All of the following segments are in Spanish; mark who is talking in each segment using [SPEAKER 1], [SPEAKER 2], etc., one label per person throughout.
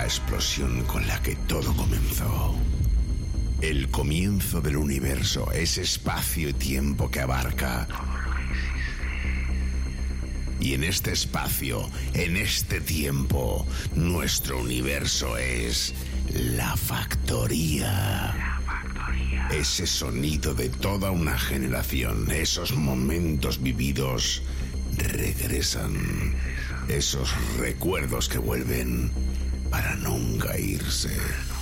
[SPEAKER 1] la explosión con la que todo comenzó. El comienzo del universo es espacio y tiempo que abarca. Y en este espacio, en este tiempo, nuestro universo es la factoría. Ese sonido de toda una generación, esos momentos vividos regresan. Esos recuerdos que vuelven para nunca irse.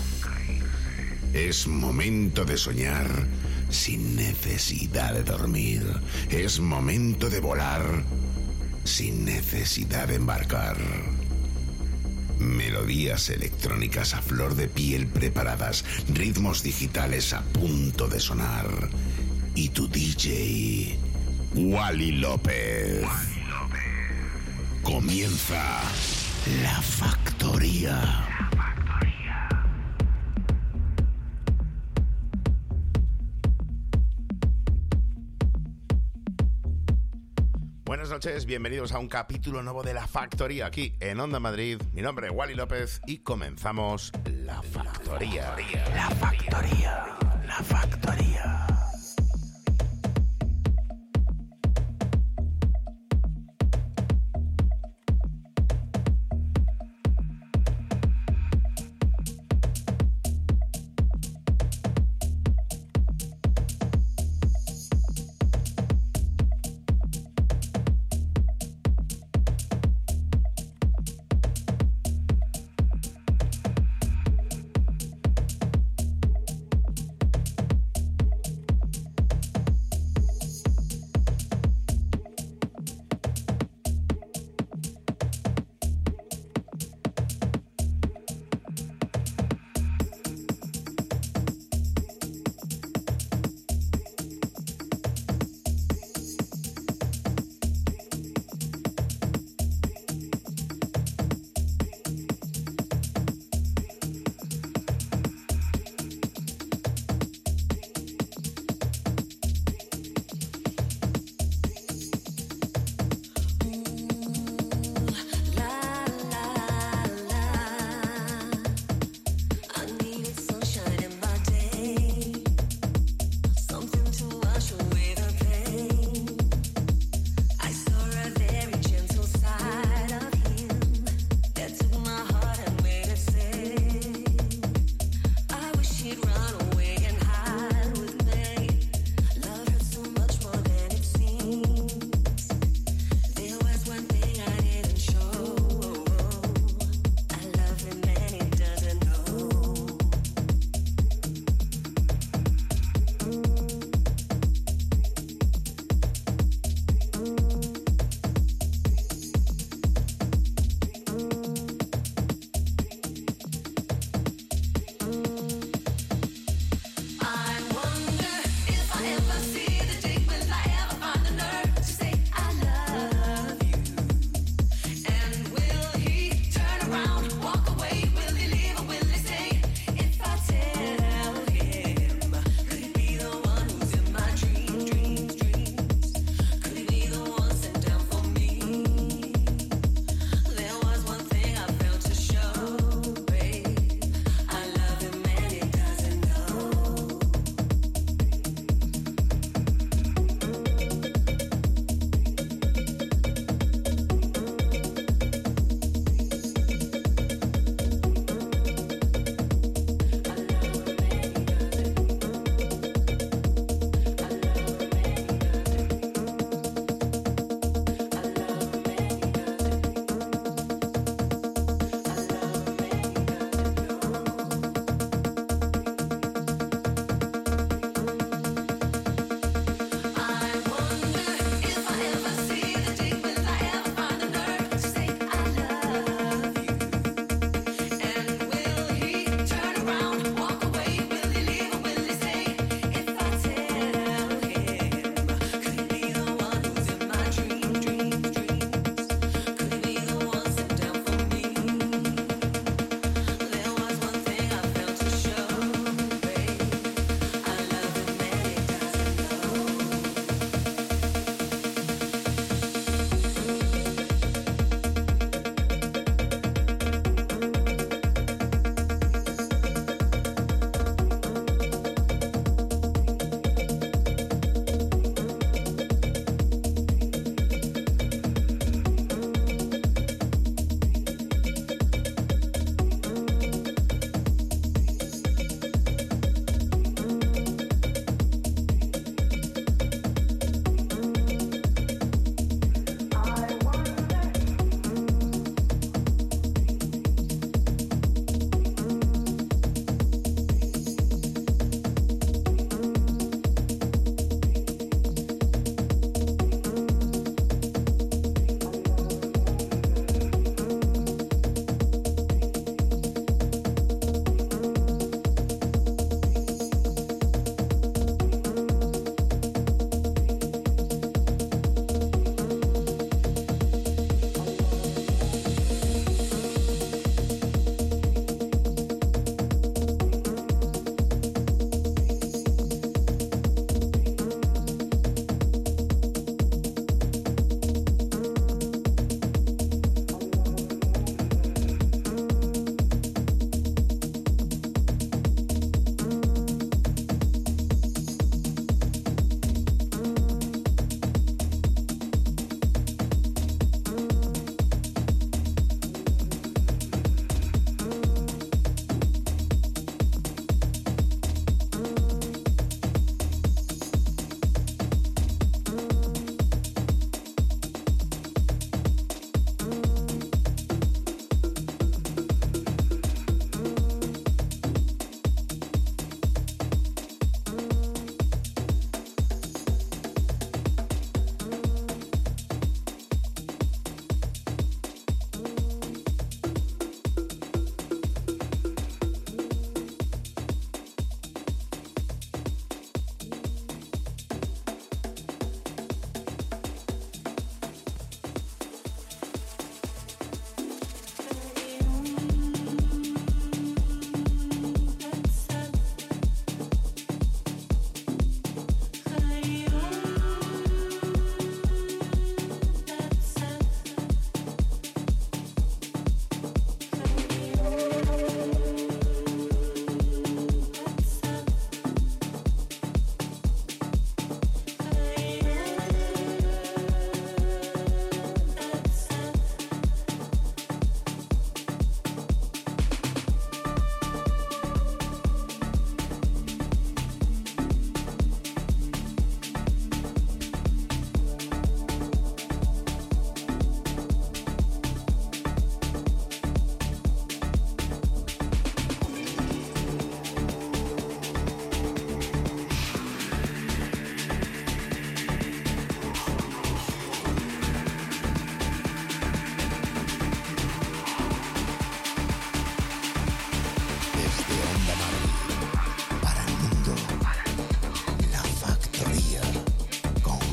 [SPEAKER 1] Es momento de soñar sin necesidad de dormir. Es momento de volar sin necesidad de embarcar. Melodías electrónicas a flor de piel preparadas, ritmos digitales a punto de sonar. Y tu DJ, Wally López. Comienza La Factoría. Buenas noches, bienvenidos a un capítulo nuevo de La Factoría aquí en Onda Madrid. Mi nombre es Wally López y comenzamos La Factoría. La Factoría. La Factoría.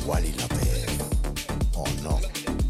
[SPEAKER 1] Wally López, ¿o no?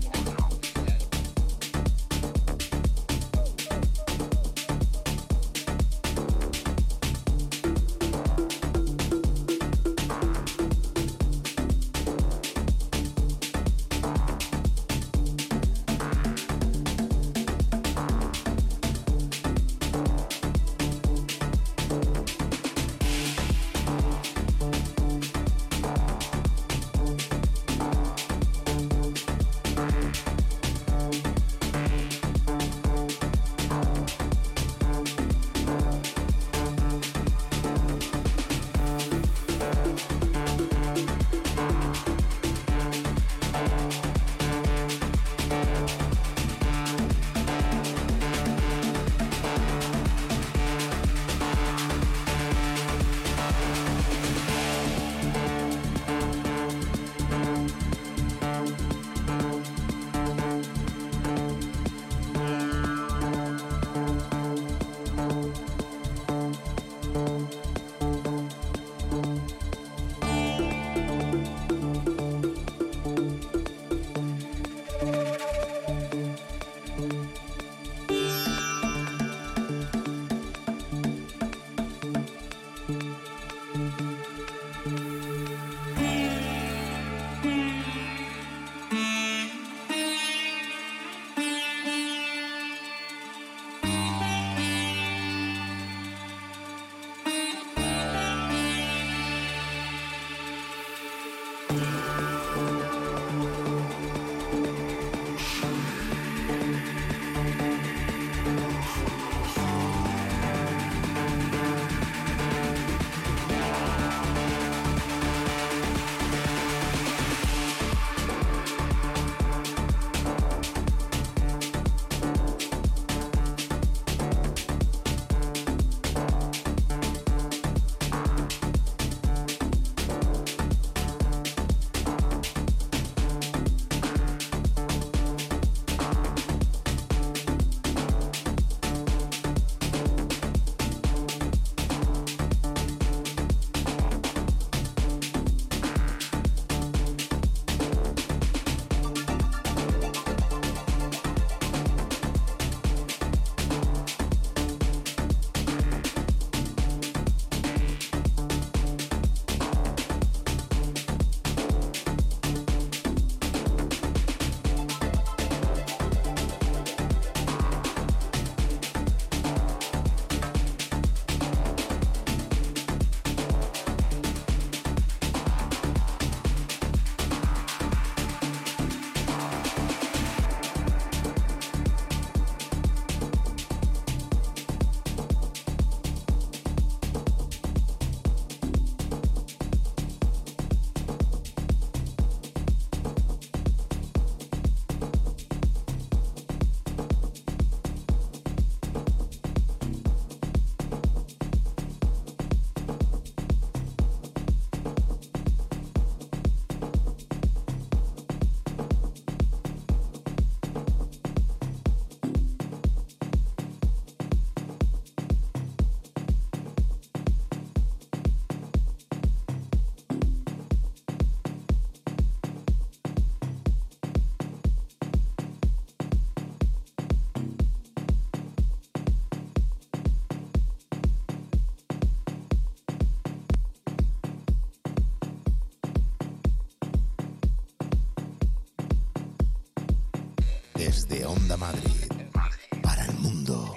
[SPEAKER 1] Desde Onda Madrid, para el mundo,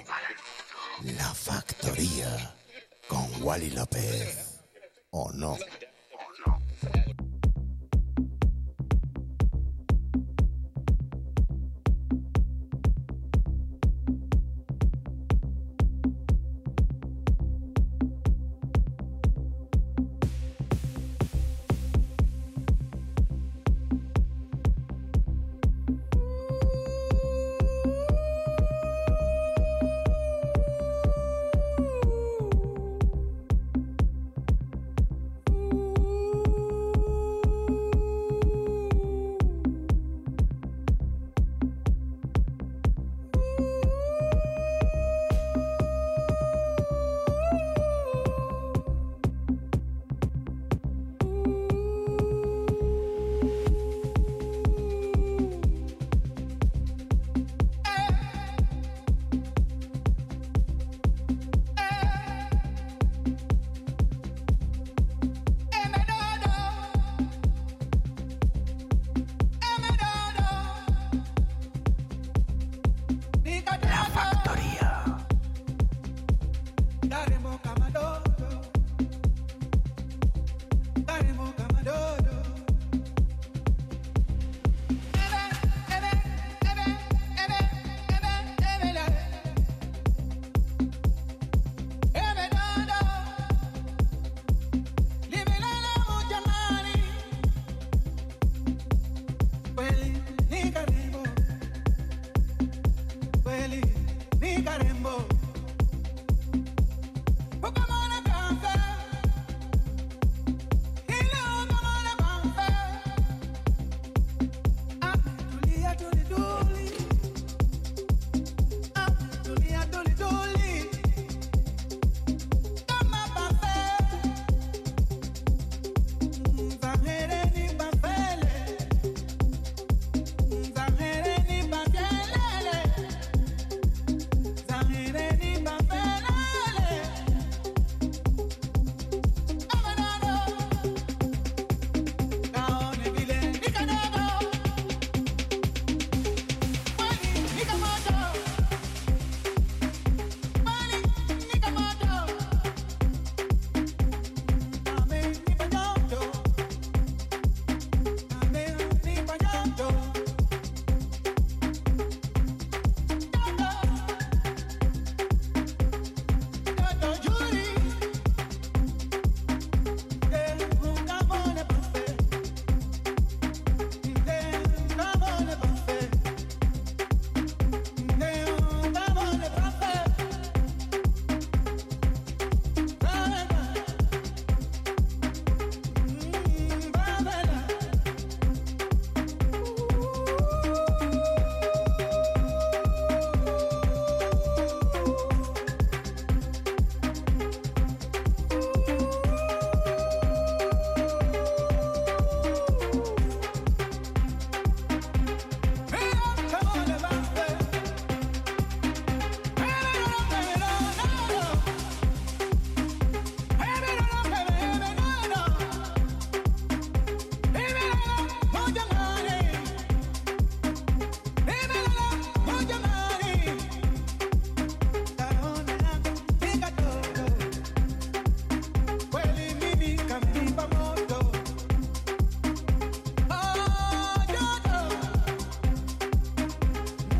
[SPEAKER 1] La Factoría, con Wally López, ¿o no?
[SPEAKER 2] Ooh.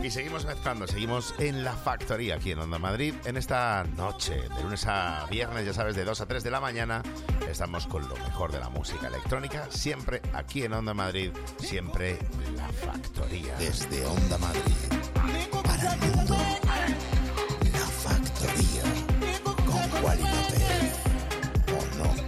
[SPEAKER 1] Y seguimos mezclando, seguimos en La Factoría, aquí en Onda Madrid, en esta noche, de lunes a viernes, ya sabes, de 2 a 3 de la mañana, estamos con lo mejor de la música electrónica, siempre aquí en Onda Madrid, siempre La Factoría. Desde Onda Madrid, para el mundo, La Factoría, con Wally López, ¿o no?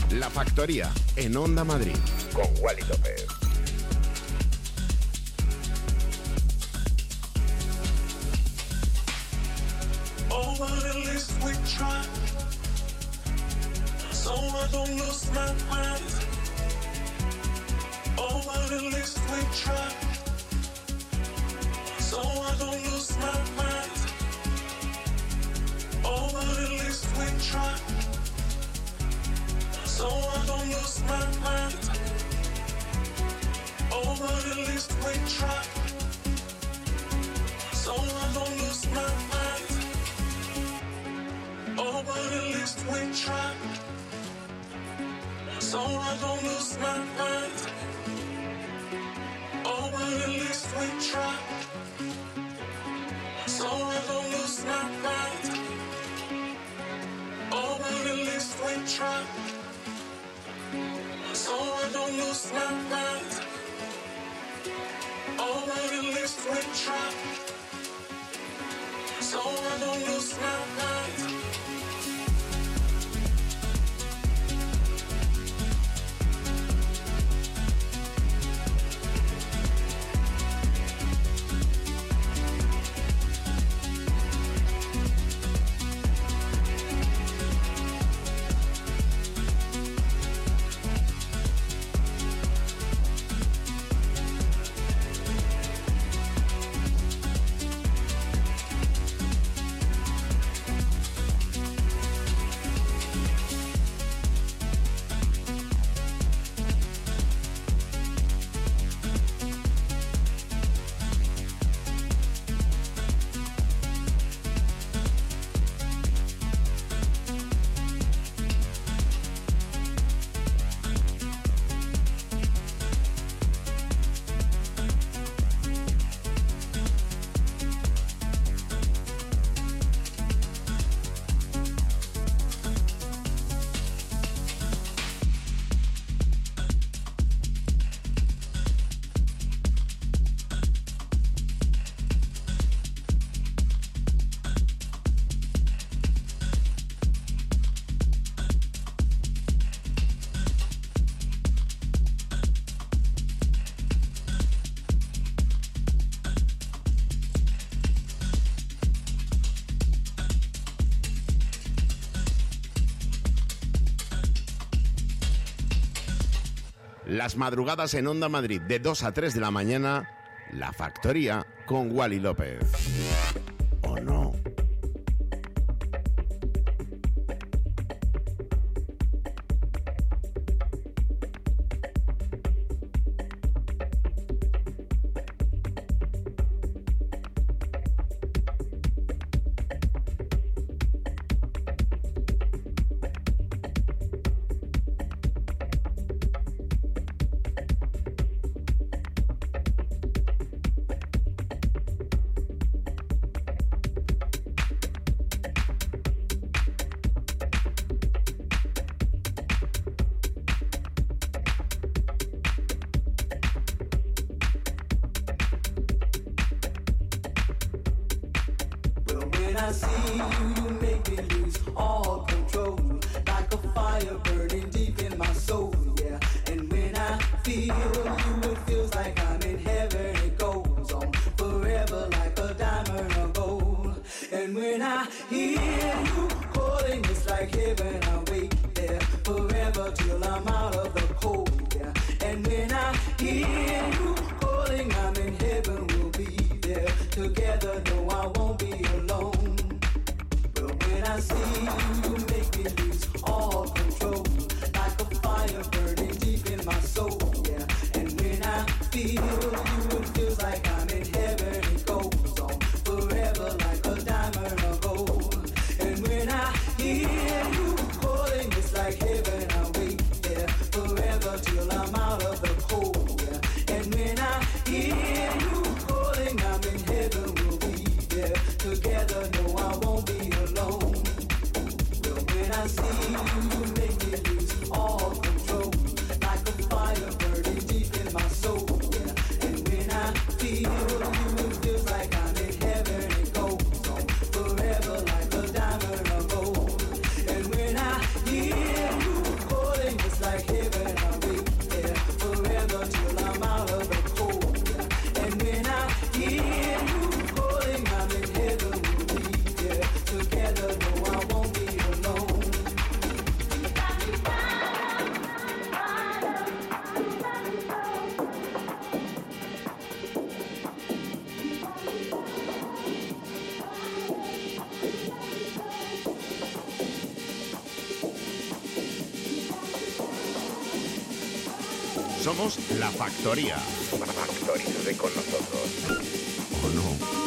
[SPEAKER 1] La Factoría en Onda Madrid con Wally López.
[SPEAKER 2] Oh, but at least we try, so I don't lose my mind. Oh, but at least we try, so I don't lose my mind. Oh, but at least we try, so I don't lose my mind. Oh, but at least we try, so I don't lose my mind. Oh, but at least we try, so I don't lose my mind. Oh, but at least we try, so I don't lose my mind. Oh, but at least we try, so I don't lose my mind. Oh, but at least we try, so I don't lose my mind.
[SPEAKER 1] Las madrugadas en Onda Madrid de 2 a 3 de la mañana, La Factoría con Wally López. ¿O no?
[SPEAKER 3] I see you, you make me lose all control. Like a fire burning deep in my soul, yeah. And when I feel you, it feels like I'm in heaven. It goes on forever like a diamond or gold. And when I hear you calling, it's like heaven. I wait there forever till I'm out of the cold, yeah. And when I hear you calling, I'm in heaven. We'll be there together. No, I won't be alone. When I see you, you make me lose all control. Like a fire burning deep in my soul, yeah. And when I feel you, it feels like I'm in heaven. It goes on forever like a diamond or gold. And when I hear you calling, it's like heaven. I wait there forever till I'm out of the cold, yeah. And when I hear you calling, I'm in heaven. We'll be there together. No, I won't be alone. When I see you, you make me lose all control.
[SPEAKER 1] Somos La Factoría. Factorízate con nosotros. ¿O no?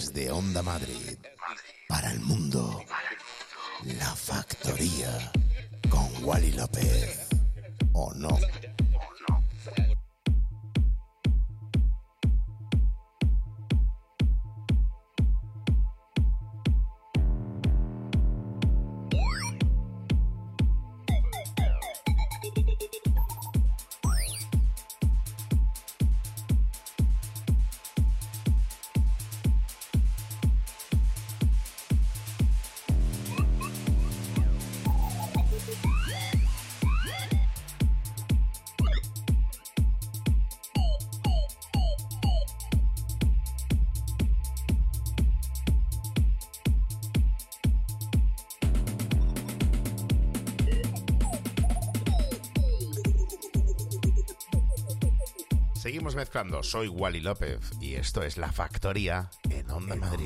[SPEAKER 1] Desde Onda Madrid, para el mundo, La Factoría, con Wally López, ¿o no? Seguimos mezclando, soy Wally López y esto es La Factoría en Onda Madrid.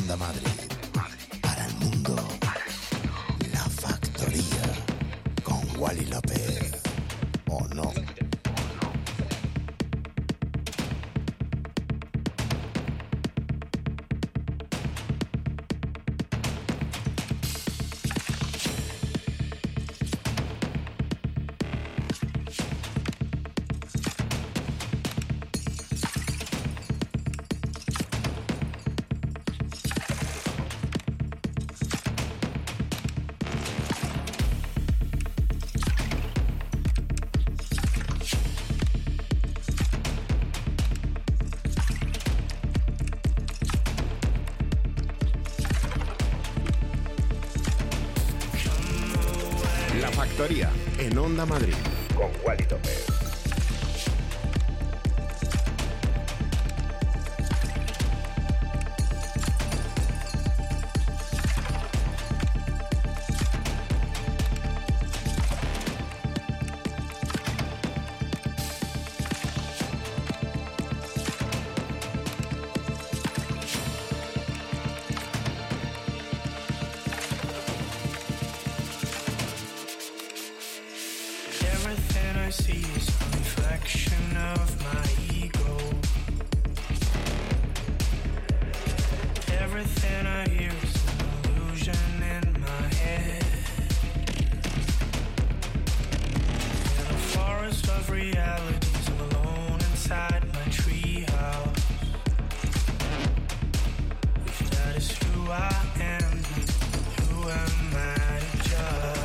[SPEAKER 1] Onda Madrid. Para el mundo. La Factoría. Con Wally López. ¿O no? La Factoría en Onda Madrid con Wally López.
[SPEAKER 2] Everything I see is a reflection of my ego. Everything I hear is an illusion in my head. In a forest of realities, I'm alone inside my treehouse. If that is who I am, who am I to judge?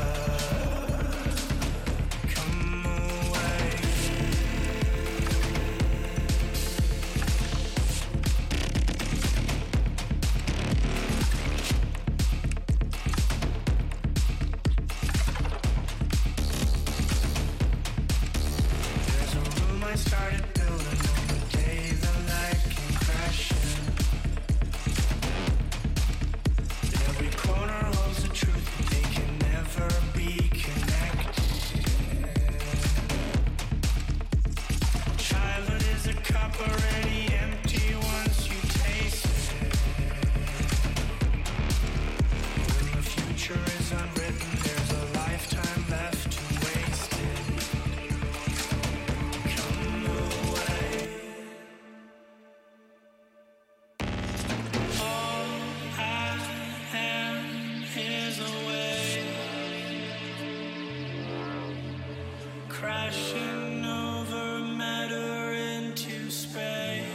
[SPEAKER 2] Started building on the day the light came crashing. Every corner holds the truth that they can never be connected. Childhood is a cup already empty once you taste it. When the future is unwritten, there's a lifetime left to waste it. Crashing over matter into space.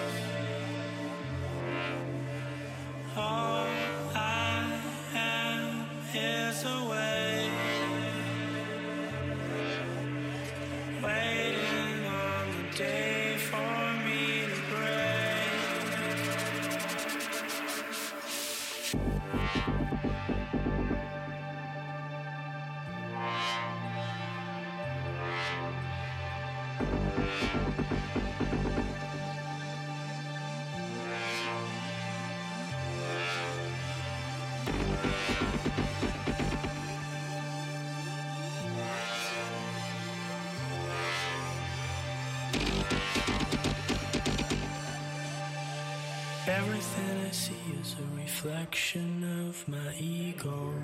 [SPEAKER 2] All I am is away, waiting on the day for me to break. Everything I see is a reflection of my ego.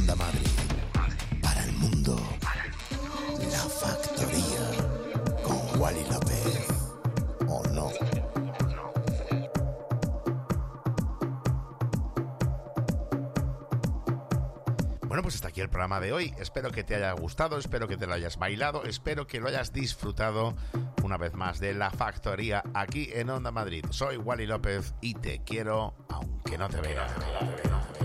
[SPEAKER 1] Onda Madrid, para el mundo, La Factoría, con Wally López, ¿o no? Bueno, pues hasta aquí el programa de hoy. Espero que te haya gustado, espero que te lo hayas bailado, espero que lo hayas disfrutado una vez más de La Factoría aquí en Onda Madrid. Soy Wally López y te quiero aunque no te vea.